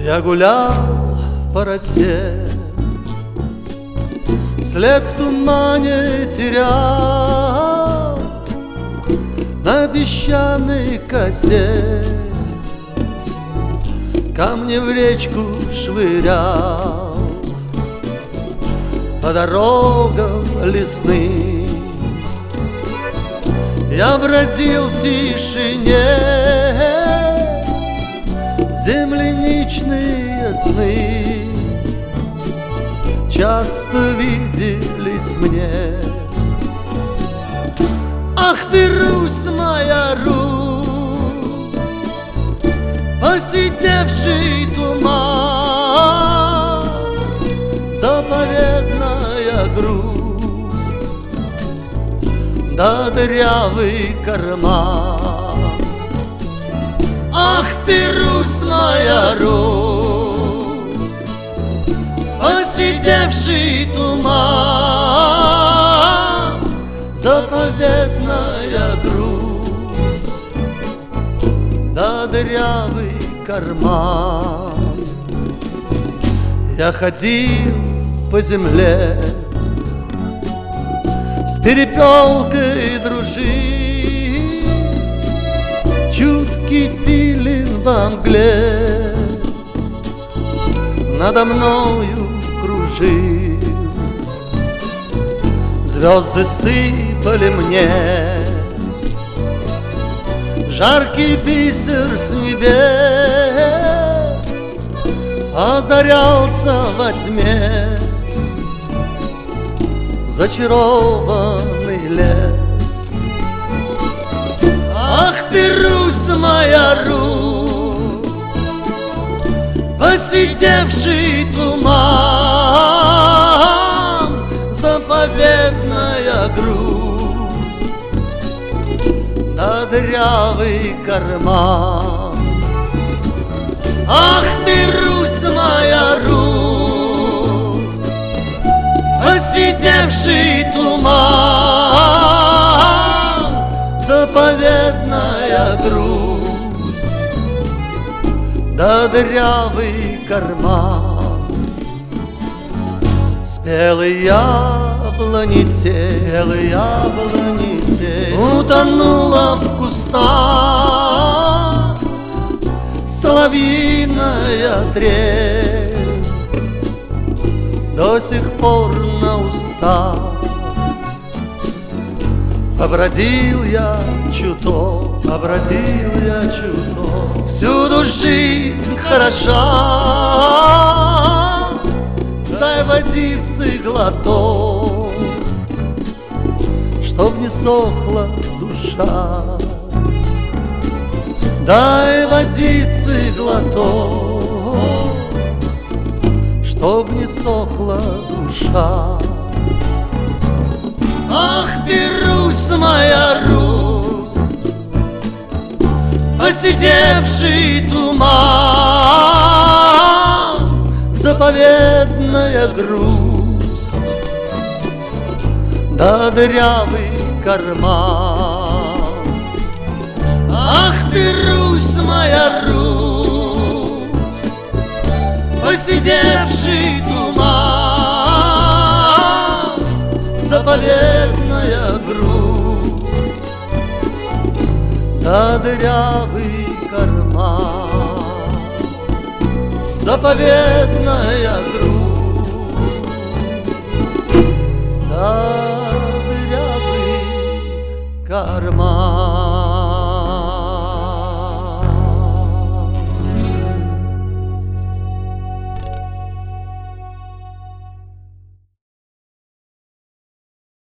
Я гулял по росе, след в тумане терял на песчаной косе, камни в речку швырял по дорогам лесным. Я бродил в тишине, земляничные сны часто виделись мне. Ах ты, Русь моя, Русь, посидевший туман, заповедная грусть, да дырявый карман. Ах ты, Русь моя, Русь, посидевший туман, заповедная грусть, да дырявый карман. Я ходил по земле, с перепелкой дружил, чуткий филин во мгле надо мною кружил. Звезды сыпали мне, жаркий бисер с небес озарялся во тьме зачарованный лес. Ах ты, Русь моя, Русь, посидевший туман, заповедная грусть, да дырявый карман. Ах ты, Русь моя, Русь, посидевший туман, заповедная грусть, да дырявый карман. Спелый яблони тень утонула в кустах, соловьиная трель до сих пор на устах. Побродил я чуток, всюду жизнь хороша, дай водицы глоток, чтоб не сохла душа. Дай водицы глоток, чтоб не сохла душа. Ах ты, Русь моя, Русь, посидевший туман, заповедная грусть, да дырявый карман. Ах ты, Русь моя, Русь, посидевший туман, заповедная грусть, да дырявый карман. Заповедная грусть, да дырявый карман.